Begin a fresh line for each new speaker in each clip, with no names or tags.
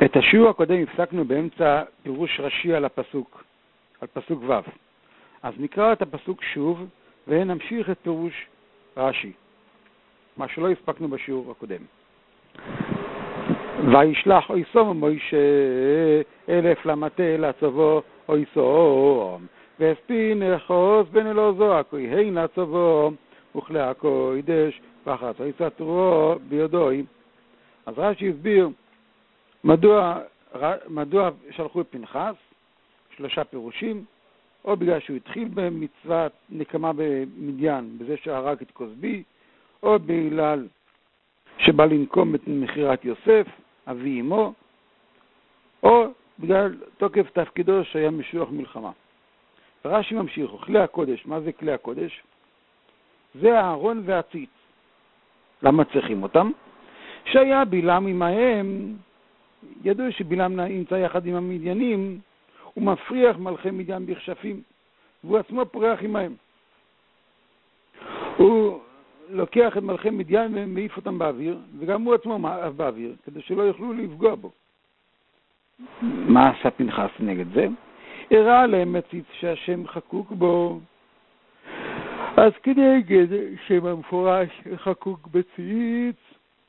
את השיעור הקודם הפסקנו באמצע פירוש רש"י על פסוק ו'. אז נקרא את הפסוק שוב ונמשיך את פירוש רש"י, מה שלא הספקנו בשיעור הקודם. וישלח אויסום מוישה 1000 למטה לצבו אויסום והספין אחוז בן אלעזר הכהן לצבו וכלי הקודש ואחת ויסתרו בידוי. אז רש"י הסביר מדוע שלחו את פנחס, 3 פירושים, או בגלל שהוא התחיל במצוות נקמה במדיין, בזה שהרג את כוזבי, או בגלל שבא לנקום את מכירת יוסף, אבי אמו, או בגלל תוקף תפקידו שהיה משוח מלחמה. רש"י ממשיך, כלי הקודש, מה זה כלי הקודש? זה הארון והציץ. למה צריכים אותם? שהיה בלעם עמהם, ידעו שבלעם נמצא יחד עם המדיינים, הוא מפריח מלכי מדיין בכשפים, והוא עצמו פורח עמהם. הוא לוקח את מלכי מדיין ומעיף אותם באוויר, וגם הוא עצמו מעף באוויר, כדי שלא יוכלו לפגוע בו. מה עשה פנחס נגד זה? הראה להם הציץ שהשם חקוק בו. אז כנגד שם המפורש חקוק בציץ,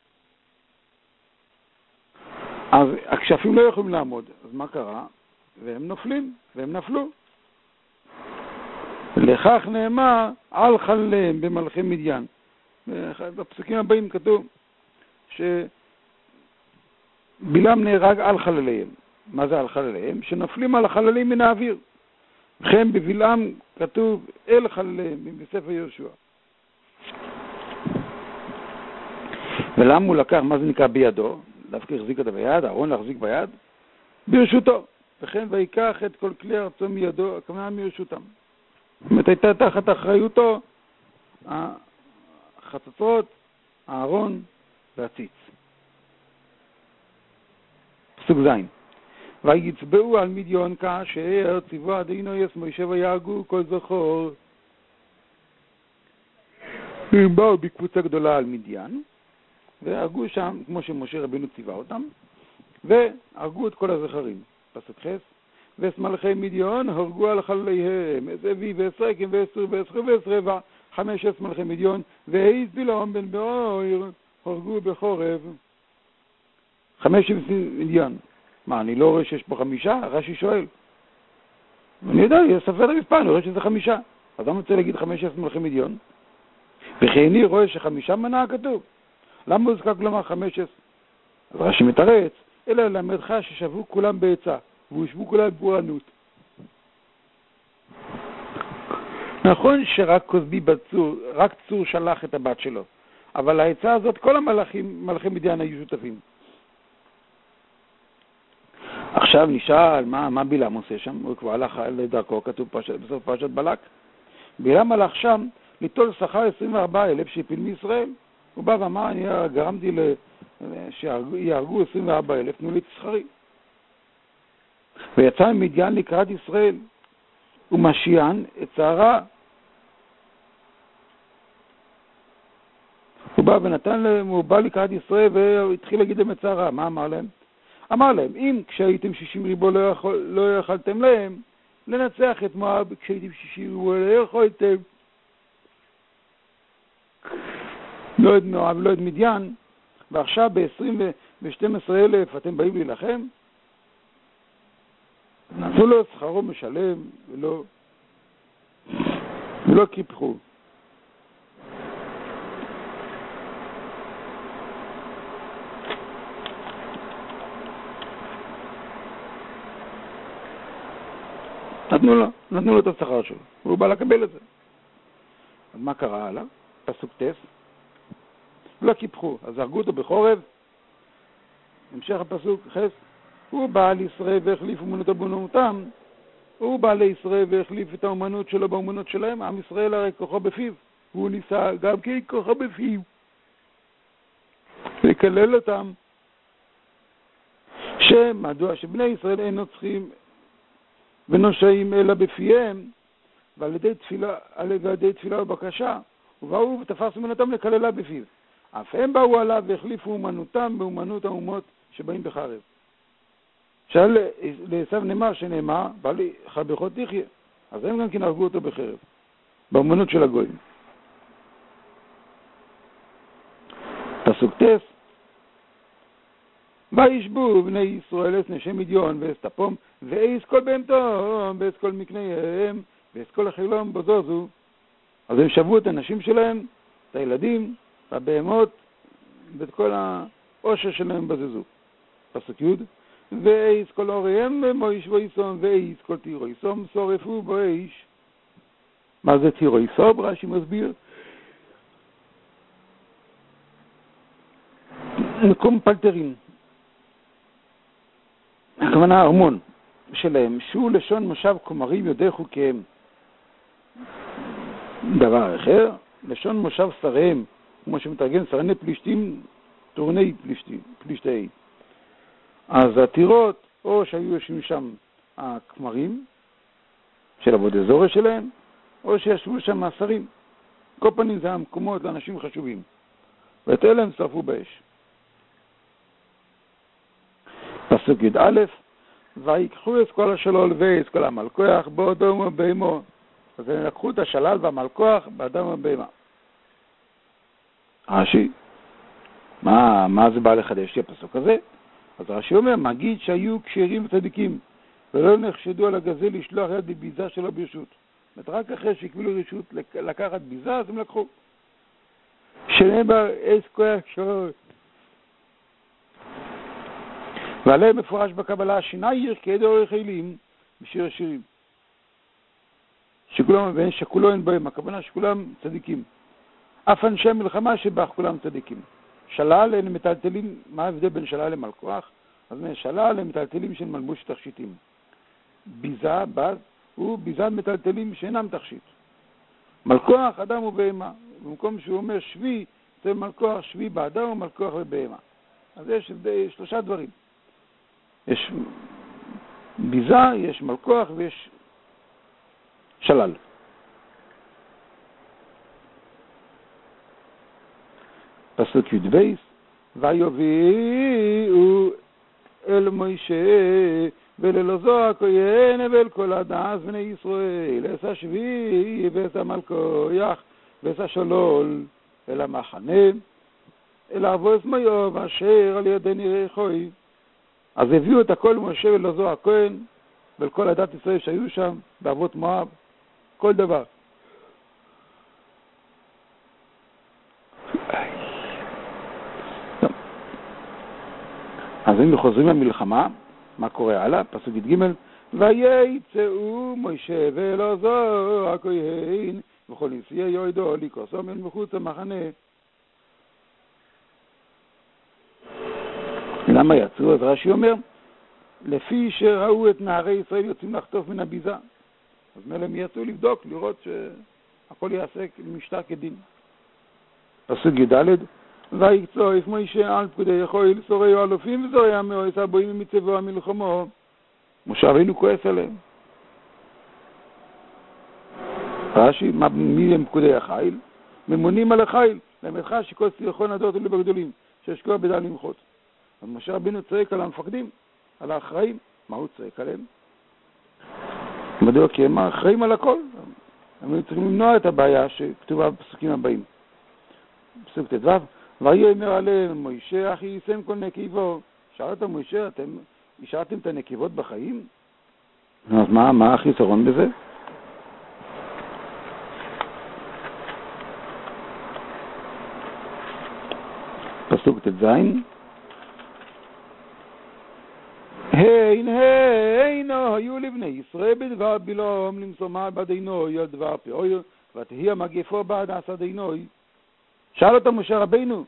אז הכשפים לא יכולים לעמוד. אז מה קרה? והם נופלים, והם נפלו. לכך נאמר על חלם במלכי מדיין. בפסוקים הבאים כתוב שבלעם נהרג על חלליהם. מה זה על חלליהם? שנפלים על החללים מן האוויר. וכן בבלעם כתוב אל חלליהם בספר יהושע. ולמה הוא לקח, מה זה נקרא בידו? דווקא החזיק אותה ביד, אהרון להחזיק ביד, ברשותו. וכן ויקח את כל כלי ארצו מידו, הכוונה מרשותם. זאת אומרת, הייתה תחת אחריותו החצוצרות, הארון והציץ. פסוק ז'. ויצבעו על מדיין כאשר ציווה אדוני את משה ויהרגו כל זכור. הם באו בקבוצה גדולה על מדיין, והרגו שם, כמו שמשה רבינו ציווה אותם, והרגו את כל הזכרים. פסוק ח'. ואת מלכי מדיין הרגו על חלליהם, את אבי ואת סרקים ועשר ועשר ועשרה 15 מלכי מדיין, והעיז בלעם בן בעור הרגו בחורב 15 מדיין. מה, אני לא רואה שיש פה 5? רש"י שואל. אני יודע, ספר את המספר, אני רואה שזה 5. אז אני רוצה להגיד 15 מלכי מדיין. וכי אני רואה ש5 מנה כתוב. למה הוא זקק לומר 15? אז רש"י מתרץ, אלא ללמדך ששבו כולם בעצה, והושבו כולם בפורענות. נכון שרק כוזבי בצור, רק צור שלח את הבת שלו, אבל העצה הזאת כל המלכים, מלכי מדיין היו שותפים. עכשיו נשאל מה בלעם עושה שם, הוא כבר הלך לדרכו, כתוב בסוף פרשת בלק. בלעם הלך שם ליטול שכר 24,000 שהפיל מישראל. הוא בא ואמר, אני גרמתי שיהרגו 24,000, תנו לי את שכרי. ויצא ממדיין לקראת ישראל, ומשיען את שערה. הוא בא ונתן להם, הוא בא לקראת ישראל והתחיל להגיד להם את שערה. מה אמר להם? אמר להם, אם כשהייתם 60 ריבו לא יכלתם להם, לנצח את מואב, כשהייתם 60 ריבו לא יכולתם. לא את מואב, לא את מדיין, ועכשיו ב-12,000 אתם באים להילחם? נתנו לו שכרו משלם ולא קיפחו. נתנו לו את השכר שלו, והוא בא לקבל את זה. אז מה קרה הלאה? פסוק טס. לא קיפחו, אז הרגו אותו בחורב. המשך הפסוק חס. הוא בא לישראל והחליף אומנותו באומנותם. הוא בא לישראל והחליף את האומנות שלו באומנות שלהם. עם ישראל הרי כוחו בפיו. הוא ניסה גם כן כוחו בפיו. לקלל אותם. שמדוע שבני ישראל אין נוצחים ונושאים אלא בפיהם, ועל ידי תפילה ובקשה, ובאו ותפסו מנותם לקללה בפיו. אף הם באו עליו והחליפו אומנותם באומנות האומות שבאים בחרב. שאל לעשו נאמר שנאמר, בעלי חרבך תחיה. אז הם גם כן הרגו אותו בחרב, באמנות של הגויים. פסוק טס, וישבו בני ישראל את נשי מדיון ואסתפום, ואיס כל בהמתום, ואיס כל מקניהם, ואיס כל החילום בוזוזו. אז הם שבו את הנשים שלהם, את הילדים, את הבהמות, ואת כל העושר שלהם בזזו. פסוק י', ואיס כל הוריהם במויש ואיסום, ואיס כל תירו איסום, שורפו בו איש. מה זה תירו איסום? רש"י מסביר. מקום פלטרין. הכוונה הארמון שלהם, שהוא לשון מושב כומרים יודע חוקיהם. דבר אחר, לשון מושב שריהם, כמו שמתרגם שרני פלישתים, תורני פלישתי. אז הטירות, או שהיו יושבים שם הכמרים של עבודי זורש שלהם, או שישבו שם השרים. כל פנים זה המקומות לאנשים חשובים. ואת אלה הם שרפו באש. פסוק י"א, ויקחו את כל השלול ואת כל המלכוח באדם ובהמו. אז הם לקחו את השלל והמלכוח באדם ובהמה. רש"י, מה זה בא לחדש לי הפסוק הזה? אז רש"י אומר, מגיד שהיו כשרים וצדיקים, ולא נחשדו על הגזל לשלוח יד בביזה שלו ברשות. רק אחרי שקיבלו רשות לקחת ביזה, אז הם לקחו. שנאמר אס כוח שור. ועליהם מפורש בקבלה, שינה ירקד אורך חילים בשיר השירים. שכולו אין בהם, הכוונה שכולם צדיקים. אף אנשי מלחמה שבח כולם צדיקים. שלל הם מטלטלים, מה ההבדל בין שלל למלכוח? אז שלל הם מטלטלים של מלבוש תכשיטים. ביזה, בז, הוא ביזת מטלטלים שאינם תכשיט. מלכוח, אדם ובהמה. במקום שהוא אומר שבי, זה מלכוח שבי באדם ומלכוח ובהמה. אז יש שלושה דברים. יש ביזה, יש מלכוח ויש שלל. פסוק י"ב, ויביאו אל מוישה ולאלעזר הכהן ואל כל הדס בני ישראל, אס השביעי ואס המלכוח ואס השלול אל המחנה, אל אבוס מויוב אשר על ידי נראה חוי. אז הביאו את הכל משה ולאלעזר הכהן ואל כל הדת ישראל שהיו שם, באבות מואב, כל דבר. אז אם חוזרים למלחמה, מה קורה הלאה? פסוק י"ג, ויצאו משה ואלעזר הכהן וכל נשיאי יהודה לכוסם אל מחוץ המחנה. למה יצאו? אז רש"י אומר, לפי שראו את נערי ישראל יוצאים לחטוף מן הביזה. אז מלהם יצאו לבדוק, לראות שהכל יעשה משטר כדין. פסוק י"ד, ויקצוף משה על פקודי יכויל, שוריה אלופים וזוריה מאויס הבואים ממצבו המלחמו. משה רבינו כועס עליהם. רש"י, מי הם פקודי החיל? ממונים על החיל, למדך שכל סירחון הדות אלו בגדולים, שהשקוע בדל למחות. אז משה רבינו צועק על המפקדים, על האחראים. מה הוא צועק עליהם? מדוע? כי הם האחראים על הכל. הם צריכים למנוע את הבעיה שכתובה בפסוקים הבאים. פסוק ט"ו, ויאמר עליהם משה אחי יישם כל נקבו. שאל אותם משה, אתם השארתם את הנקבות בחיים? אז מה החיסרון בזה? פסוק ט"ז, הנה היו לבני ישראל בדבר בלעם למסור מעל בדינוי על דבר פאוי ותהי המגפו בעד עשה דינוי. שאל אותם משה רבינו,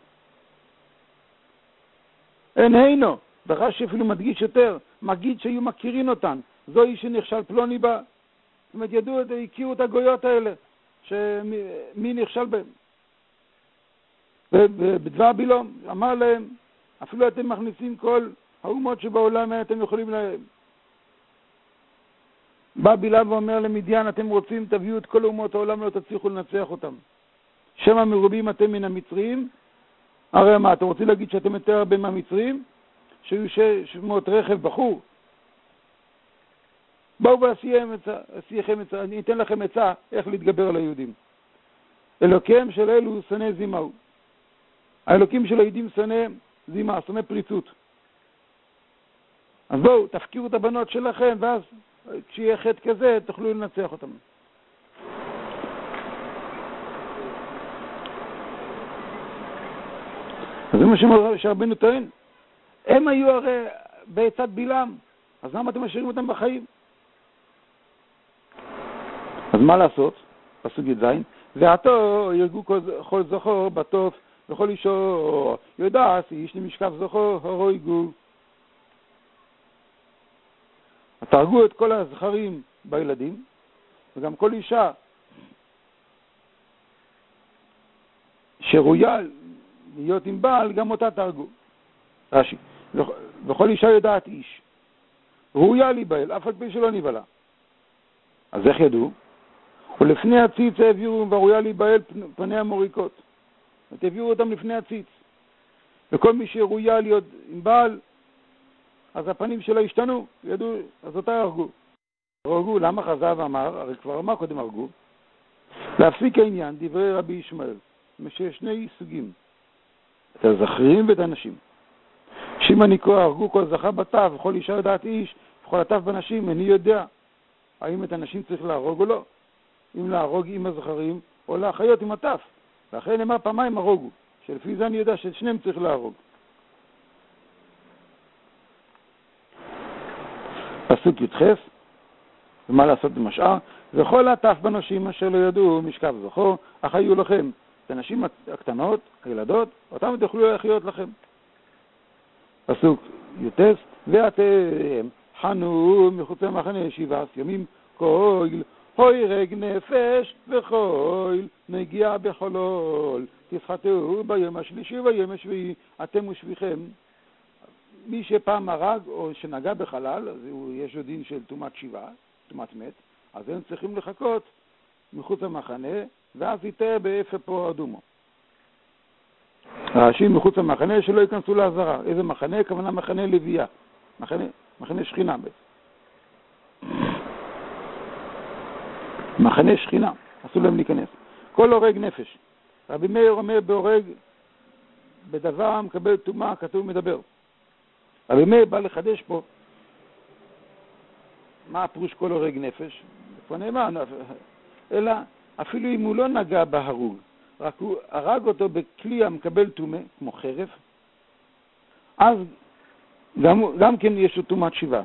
הנה, ברש"י אפילו מדגיש יותר, מגיד שהיו מכירים אותן, זוהי שנכשל פלוני בה. זאת אומרת, הכירו את הגויות האלה, שמי נכשל בהם. ובדבר בלעם אמר להם, אפילו אתם מכניסים כל האומות שבעולם אתם יכולים להם. בא בלעם ואומר למדיין, אתם רוצים, תביאו את כל אומות העולם, לא תצליחו לנצח אותם. שמא מרובים אתם מן המצרים. הרי מה, אתם רוצים להגיד שאתם יותר הרבה מהמצרים? שהיו 600 רכב בחור, בואו ועשייכם עצה, אני אתן לכם עצה איך להתגבר על היהודים. אלוקיהם של אלו שונא זימהו. האלוקים של היהודים שונא זימה, שונא פריצות. אז בואו, תפקירו את הבנות שלכם, ואז כשיהיה חטא כזה, תוכלו לנצח אותם. אז זה מה שרבנו טוען. הם היו הרי בעצת בלעם, אז למה אתם משאירים אותם בחיים? אז מה לעשות? פסוק י"ז, ועתו ירגו כל זכור בטוף וכל אישו יודעס איש למשכב זכור הרויגו. תהרגו את כל הזכרים בילדים, וגם כל אישה שראויה להיות עם בעל, גם אותה תהרגו. רש"י, וכל אישה יודעת איש ראויה להיבעל, אף על פי שלא נבעלה. אז איך ידעו? ולפני הציץ העבירו וראויה להיבעל פניה מוריקות. העבירו אותם לפני הציץ. וכל מי שראויה להיות עם בעל, אז הפנים שלה השתנו, ידעו, אז אותה הרגו. למה חז"ל אמר? הרי כבר אמר קודם הרגו. להפסיק העניין, דברי רבי ישמעאל, שיש שני סוגים, את הזכרים ואת הנשים. שאם אני קורא, הרגו כל זכר בטף, וכל אישה יודעת איש, וכל הטף בנשים, אני יודע האם את הנשים צריך להרוג או לא. אם להרוג עם הזכרים, או להחיות עם הטף. ואחרי נאמר פעמיים הרוגו, שלפי זה אני יודע ששניהם צריך להרוג. פסוק י"ח, ומה לעשות עם השאר? וכל הטף בנשים אשר לא ידעו משכב זכור, אך היו לכם. את הנשים הקטנות, הילדות, אותם תוכלו לחיות לכם. פסוק י"ט, ואתם חנו מחוץ למחנה 7 ימים, כהל הורג נפש וכהל נגיע בחולול, תסחטו ביום השלישי וביום השביעי, אתם ושביכם. מי שפעם הרג או שנגע בחלל, אז יש לו דין של תומת שבעה, תומת מת, אז הם צריכים לחכות מחוץ למחנה, ואז יתאר באפה פה אדומו. רש"י מחוץ למחנה שלא ייכנסו לעזרה. איזה מחנה? כוונה מחנה לוויה. מחנה שכינה בעצם. מחנה שכינה. אסור להם להיכנס. כל הורג נפש. רבי מאיר אומר בהורג בדבר מקבל תומה, כתוב מדבר. רבי מאיר בא לחדש פה מה הפירוש כל הורג נפש? פה נאמר, אלא אפילו אם הוא לא נגע בהרוג, רק הוא הרג אותו בכלי המקבל תומה, כמו חרב, אז גם כן יש לו תומת שבעה.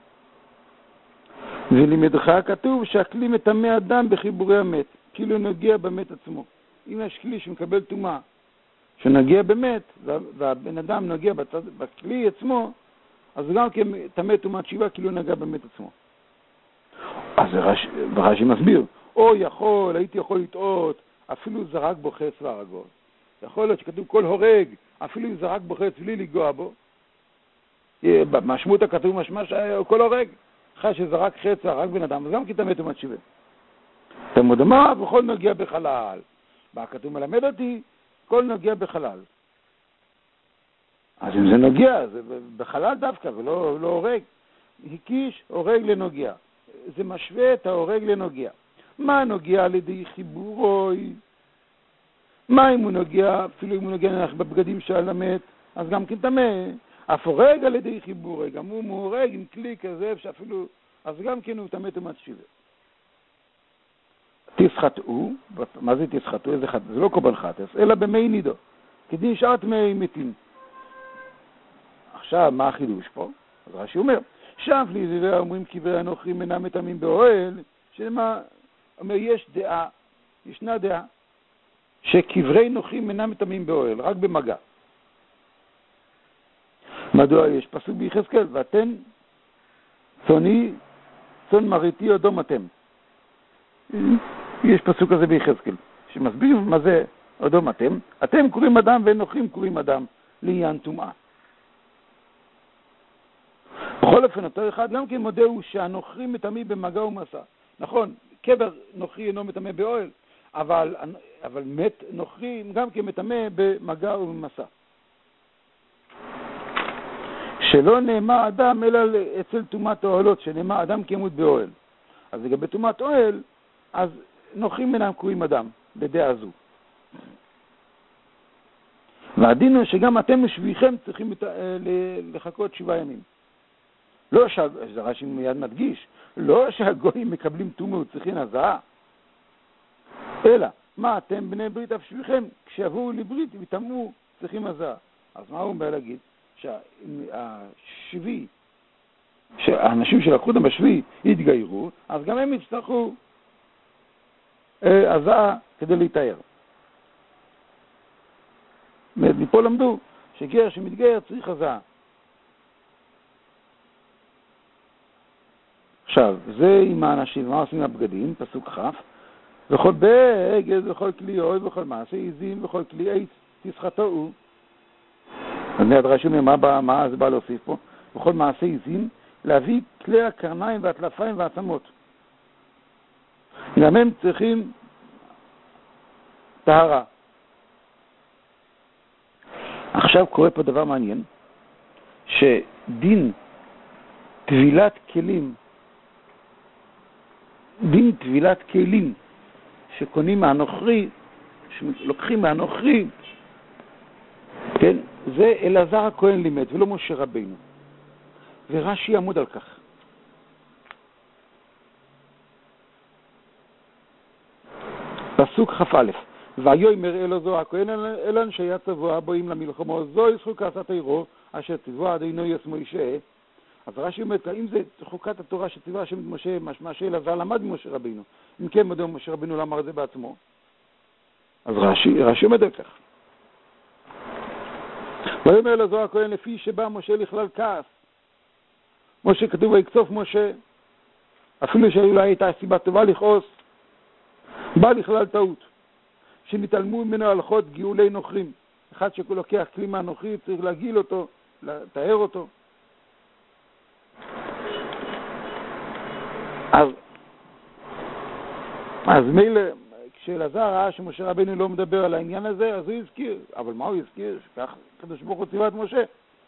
ולמדך כתוב שהכלי מטמא אדם בחיבורי המת, כאילו נוגע במת עצמו. אם יש כלי שמקבל תומה, שנגיע במת, והבן אדם נוגע בכלי עצמו, אז גם כן טמא תומת שבעה, כאילו נגע במת עצמו. אז רש"י מסביר, הייתי יכול לטעות, אפילו זרק בו חץ והרגו. יכול להיות שכתוב כל הורג, אפילו אם זרק בו חץ בלי לגוע בו, משמעות הכתוב משמע שכל הורג, אחרי שזרק חץ והרג בן אדם, אז גם כי טמא תומת שבעה. תלמוד אמר, וכל נוגע בחלל. הכתוב מלמד אותי, כל נוגע בחלל. אז אם זה נוגע, זה בחלל דווקא, ולא הורג. הקיש, הורג לנוגע. זה משווה את ההורג לנוגע. מה נוגע על ידי חיבורוי? מה אם הוא נוגע, אפילו אם הוא נוגע בבגדים של המת, אז גם כן טמא. אף הורג על ידי חיבורוי, גם הוא מורג עם כלי כזה, שאפילו, אז גם כן הוא טמא תומת שבעה. תסחטו, מה זה תסחטו? זה לא קורבן חטאת, אלא במי נידו, כדין שעת מי מתים. עכשיו, מה החידוש פה? אז רש"י אומר, שף לי זיווה אומרים קברי הנוכרים אינם מטמאים באוהל, שמה, אומר, ישנה דעה, שקברי נוכרים אינם מטמאים באוהל, רק במגע. מדוע יש פסוק ביחזקאל, ואתן צאן מרעיתי אדום אתם. יש פסוק כזה ביחזקאל, שמסביר מה זה אדום אתם. אתם קוראים אדם ונוכרים קוראים אדם לעניין טומאה. בכל אופן, אותו אחד גם כן מודה הוא שהנוכרים מטמא במגע ומסע. נכון, קבר נוכרי אינו מטמא באוהל, אבל מת נוכרי גם כן מטמא במגע ומסע. שלא נאמר אדם אלא אצל תומת האוהלות, שנאמר אדם כימות באוהל. אז לגבי תומת אוהל, אז נוכרים אינם קרויים אדם, בדעה זו. והדין הוא שגם אתם ושביכם צריכים לחכות 7 ימים. לא זה רש"י מיד מדגיש, לא שהגויים מקבלים טומאה וצריכים הזעה, אלא מה אתם בני ברית אף שביכם, כשיבואו לברית ויטמאו צריכים הזעה. אז מה הוא אומר להגיד? שהשבי, שהאנשים שלקחו אותם בשבי יתגיירו, אז גם הם יצטרכו הזעה כדי להתאר. מפה למדו שגר שמתגייר צריך הזעה. עכשיו, זה עם האנשים, מה עושים הבגדים? פסוק כ' וכל בגד וכל כלי אוהל וכל מעשה עזים וכל כלי עץ תסחטאו. אז מיד רש"י אומר, מה זה בא להוסיף פה? וכל מעשה עזים, להביא כלי הקרניים והטלפיים והעצמות. גם הם צריכים טהרה. עכשיו קורה פה דבר מעניין, שדין טבילת כלים, דין טבילת כלים שקונים מהנוכרי, שלוקחים מהנוכרי, כן, זה אלעזר הכהן לימד ולא משה רבינו. ורש"י יעמוד על כך. פסוק כ"א ויאמר אלעזר הכהן אל אנשי הצבא הבאים למלחמה זוהי חוקת התורה אשר ציווה אדוני משה. אז רש"י אומר, אם זה חוקת התורה שציווה השם משה, משמע שאלעזר למד ממשה רבינו. אם כן מדוע משה רבינו לא אמר את זה בעצמו? אז רש"י עומד על כך. ויאמר אלעזר הכהן לפי שבא משה לכלל כעס. משה כתוב ויקצוף משה, אפילו שאולי הייתה סיבה טובה לכעוס, בא לכלל טעות, שנתעלמו ממנו הלכות גאולי נוכרים. אחד שלוקח כלי מהנוכרי צריך להגיל אותו, לתאר אותו. אז מילא, כשאלעזר ראה שמשה רבינו לא מדבר על העניין הזה, אז הוא הזכיר. אבל מה הוא הזכיר? שכך הקדוש ברוך הוא ציווה את משה.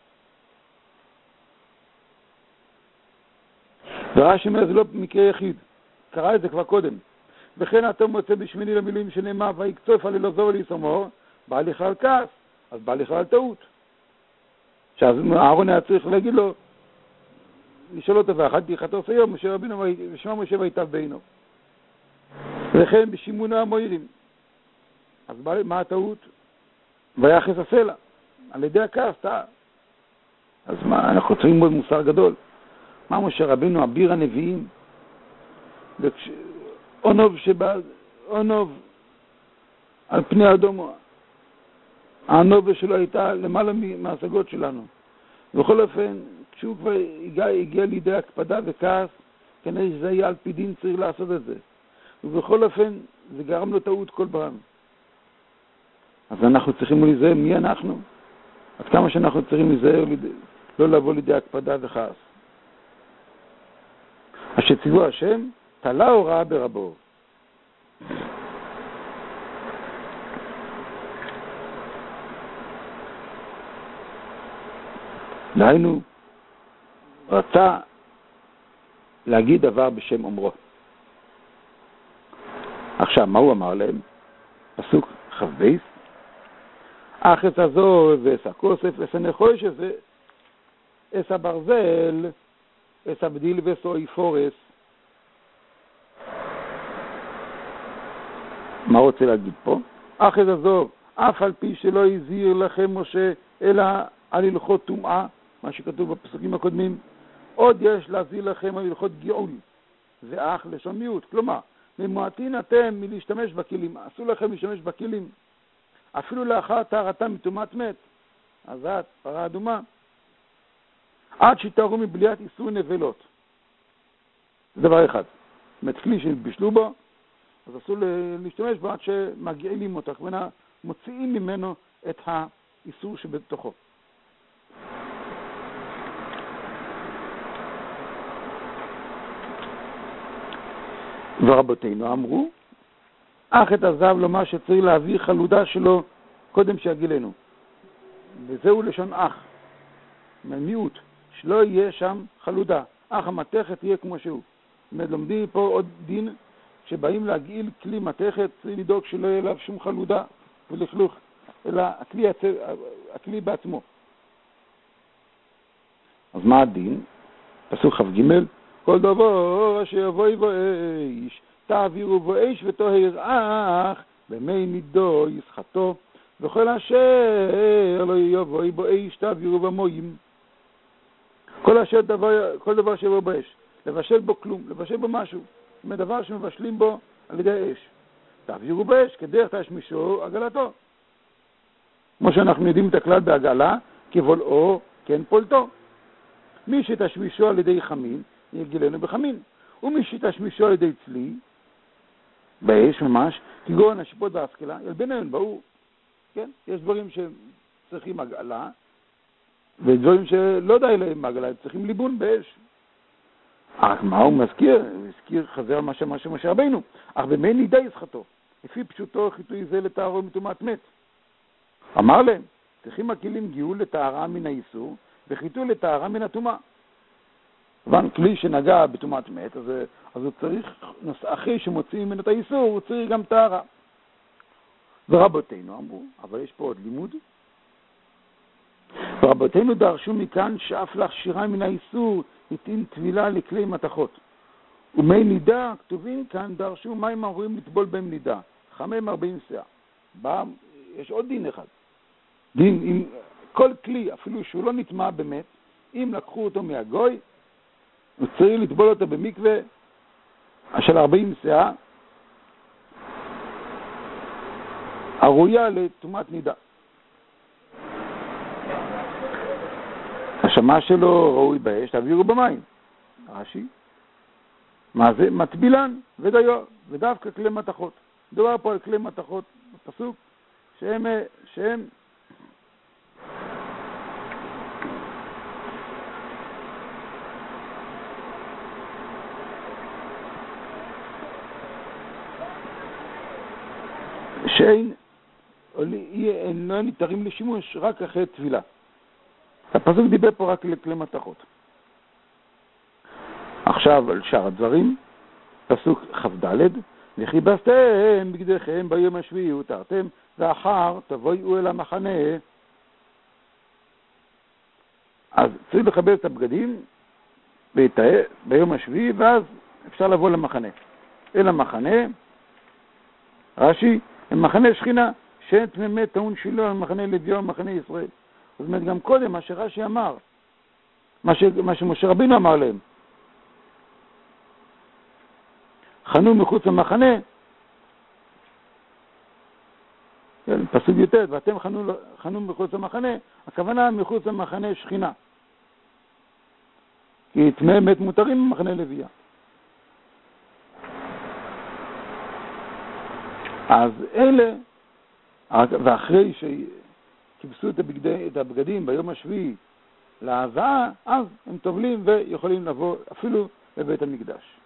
ורש"י אומר, זה לא מקרה יחיד. קרא את זה כבר קודם. וכן אתה מוצא בשמיני למילואים שנאמר, ויקצוף על אלעזר ולאיתמר, בא לכלל כעס, אז בא לכלל טעות. שאז אהרון היה צריך להגיד לו, לשאול אותו, ואחד תיחתוס היום, משה רבינו, ושמע משה ויטב בעינו. וכן בשימונו המוירים. אז מה הטעות? ויחס הסלע. על ידי הכעס טעה. אז מה, אנחנו צריכים ללמוד מוסר גדול. מה משה רבינו, אביר הנביאים? אונוב על פני אדום. הנובה שלו הייתה למעלה מההשגות שלנו. בכל אופן, כשהוא כבר הגיע לידי הקפדה וכעס, כנראה שזה היה על פי דין צריך לעשות את זה. ובכל אופן, זה גרם לו טעות כל פעם. אז אנחנו צריכים להיזהר מי אנחנו. עד כמה שאנחנו צריכים להיזהר לא לבוא לידי הקפדה וכעס. אשר ציוו השם, תלה הוראה ברבו. דהיינו, רצה להגיד דבר בשם אומרו. עכשיו, מה הוא אמר להם? פסוק כ"ב אחת הזו ועשה כוסף ועשה נחוש הזה עשה ברזל עשה בדיל ועשוי פורס. מה רוצה להגיד פה? אחת הזו אף על פי שלא הזהיר לכם משה אלא על הלכות טומאה, מה שכתוב בפסוקים הקודמים, עוד יש להזהיר לכם על הלכות גאול, זה אך לשון מיעוט. כלומר, ממועטין אתם מלהשתמש בכלים, אסור לכם להשתמש בכלים, אפילו לאחר טהרתם מטומאת מת, הזעת, פרה אדומה, עד שתארו מבליית איסור נבלות. זה דבר אחד. זאת אומרת, כלי שבישלו בו, אז אסור להשתמש בו עד שמגעילים אותו, כמובן מוציאים ממנו את האיסור שבתוכו. ורבותינו אמרו, אך את הזב לומר שצריך להביא חלודה שלו קודם שיגילנו. וזהו לשון אח, מיעוט. שלא יהיה שם חלודה, אך המתכת תהיה כמו שהוא. זאת אומרת, לומדים פה עוד דין, שבאים להגעיל כלי מתכת, צריך לדאוג שלא יהיה עליו שום חלודה ולכלוך, אלא הכלי בעצמו. אז מה הדין? פסוק כ"ג, כל דבר אשר יבוא באש, תעבירו באש וטהר אך, במי נידו יסחטו, וכל אשר לא יבוא באש תעבירו במים. כל דבר שיבוא באש, לבשל בו כלום, לבשל בו משהו, זאת אומרת דבר שמבשלים בו על ידי אש. תעבירו באש כדרך תשמישו עגלתו. כמו שאנחנו יודעים את הכלל בעגלה, כבולעו כן פולטו. מי שתשמישו על ידי חמין, יגילנו בחמין. ומי שתשמישו על ידי צלי, באש ממש, כגון השיפות והשכלה, ילבנן באור. כן? יש דברים שצריכים עגלה, ודברים שלא די להם עגלה, צריכים ליבון באש. אך מה הוא מזכיר? הוא הזכיר חזר מה שמשה רבינו. אך במי נידה יסחטו. לפי פשוטו חיטוי זה לטהרו מטומאת מת. אמר להם, צריכים הכלים גיול לטהרה מן האיסור, וחיטוי לטהרה מן הטומאה. כיוון כלי שנגע בטומאת מת, אז הוא צריך, אחרי שמוצאים ממנו את האיסור, הוא צריך גם טהרה. ורבותינו אמרו, אבל יש פה עוד לימוד, ורבותינו דרשו מכאן שאף להכשירה מן האיסור יתאים טבילה לכלי מתכות. ומי נידה, כתובים כאן, דרשו מים אמורים לטבול בהם נידה, 540 סאה. יש עוד דין אחד. דין, אם כל כלי, אפילו שהוא לא נטמע באמת, אם לקחו אותו מהגוי, הוא צריך לטבול אותו במקווה של 40 סאה, הראויה לטומאת נידה. השמה שלו ראוי באש, תעבירו במים. רש"י, מה זה? מטבילן ודיו, ודווקא כלי מתכות. מדובר פה על כלי מתכות, בפסוק, שהם לא ניתרים לשימוש רק אחרי תפילה. הפסוק דיבר פה רק לכלי מתכות. עכשיו על שאר הדברים, פסוק כ"ד, וכיבסתם בגדיכם ביום השביעי ותרתם, ואחר תבואו אל המחנה. אז צריך לכבד את הבגדים ביום השביעי, ואז אפשר לבוא למחנה. אל המחנה, רש"י, מחנה שכינה, שאין תמימי טעון שלו על מחנה לוויו, מחנה ישראל. זאת אומרת, גם קודם, מה שרש"י אמר, מה שמשה רבינו אמר להם, חנו מחוץ למחנה, פסוק יותר, ואתם חנו מחוץ למחנה, הכוונה מחוץ למחנה שכינה. כי תמי מת מותרים במחנה לוויה. אז אלה, ואחרי שכיבסו את הבגדים ביום השביעי להבאה, אז הם טובלים ויכולים לבוא אפילו לבית המקדש.